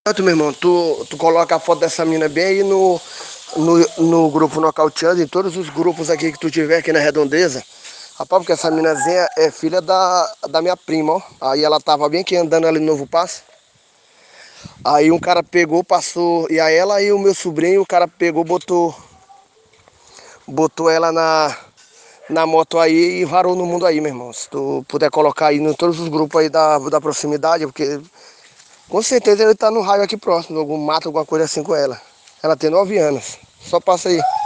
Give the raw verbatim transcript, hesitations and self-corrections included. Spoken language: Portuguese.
Tanto, meu irmão, tu, tu coloca a foto dessa mina bem aí no, no, no grupo Nocauteando, em todos os grupos aqui que tu tiver aqui na Redondeza. Rapaz, porque essa minazinha é filha da, da minha prima, ó. Aí ela tava bem aqui andando ali no Novo Passo. Aí um cara pegou, passou, e aí ela e o meu sobrinho, o cara pegou, botou, botou ela na, na moto aí e varou no mundo aí, meu irmão. Se tu puder colocar aí em todos os grupos aí da, da proximidade, porque com certeza ele tá no raio aqui próximo, algum mato, alguma coisa assim com ela. Ela tem nove anos. Só passa aí.